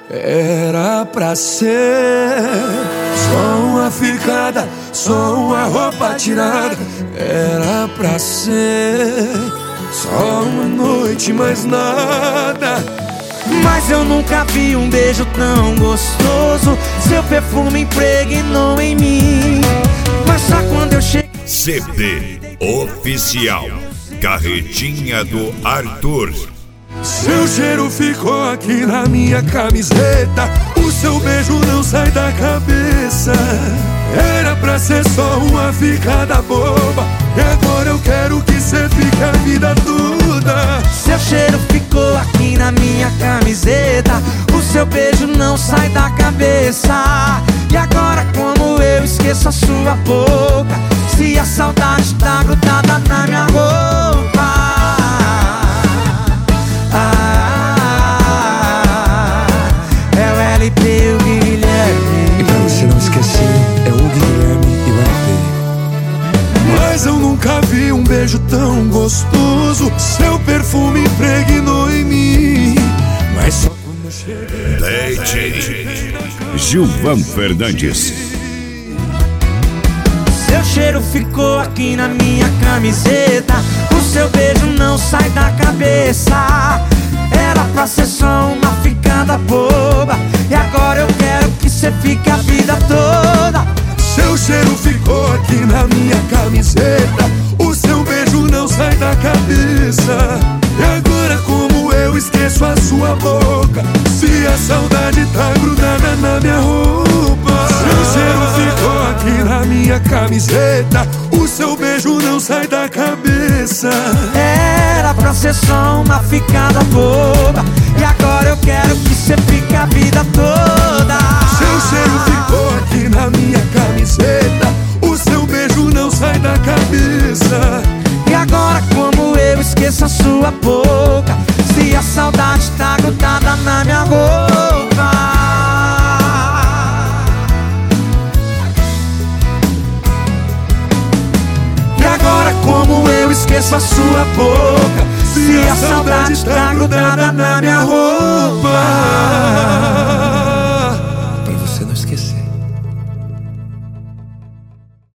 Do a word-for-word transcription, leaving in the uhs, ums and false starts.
Era pra ser só uma ficada, só uma roupa tirada. Era pra ser só uma noite, mais nada. Mas eu nunca vi um beijo tão gostoso. Seu perfume impregnou em mim. Mas só quando eu cheguei. C D Oficial Carretinha do Arthur. Seu cheiro ficou aqui na minha camiseta. O seu beijo não sai da cabeça. Era pra ser só uma ficada boba, e agora eu quero que cê fique a vida toda. Seu cheiro ficou aqui na minha camiseta. O seu beijo não sai da cabeça. E agora como eu esqueço a sua boca, se a saudade tá grudada na minha roupa. E o Guilherme. E pra você não esquecer, é o Guilherme e o L P. Mas eu nunca vi um beijo tão gostoso. Seu perfume impregnou em mim. Mas só quando eu cheguei. D J Gilvan Fernandes. Seu cheiro ficou aqui na minha camiseta. O seu beijo não sai da cabeça. Era pra ser só uma ficada boba, e agora eu quero que cê fique a vida toda. Seu cheiro ficou aqui na minha camiseta. O seu beijo não sai da cabeça. E agora como eu esqueço a sua boca, se a saudade tá grudada na minha roupa. Seu cheiro ficou aqui na minha camiseta. O seu beijo não sai da cabeça. Era pra ser só uma ficada boba, e agora eu quero que cê fique a vida toda. Seu cheiro ficou aqui na minha camiseta. O seu beijo não sai da cabeça. E agora como eu esqueço a sua boca, se a saudade tá grudada na minha roupa. E agora como eu esqueço a sua boca, se a saudade tá grudada na minha roupa.